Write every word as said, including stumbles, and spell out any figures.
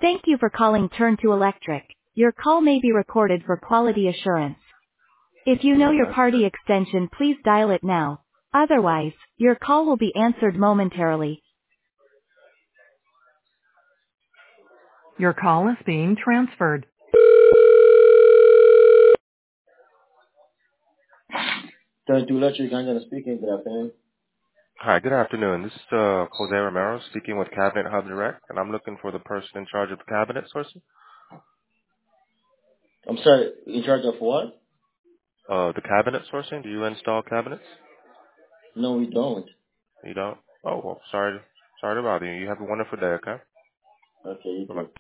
Thank you for calling Turn to Electric. Your call may be recorded for quality assurance. If you know your party extension, please dial it now. Otherwise, your call will be answered momentarily. Your call is being transferred. Turn to Electric, I'm going to speak in. Good afternoon. Hi, good afternoon. This is uh, Jose Romero speaking with Cabinet Hub Direct, and I'm looking for the person in charge of cabinet sourcing. I'm sorry, in charge of what? Uh, the cabinet sourcing? Do you install cabinets? No, we don't. You don't? Oh, well, sorry, sorry to bother you. You have a wonderful day, okay? Okay, you Bye-bye. too.